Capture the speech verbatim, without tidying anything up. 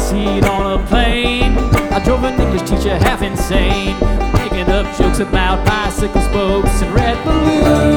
seat on a plane. I drove an English teacher half insane, making up jokes about bicycle spokes and red balloons.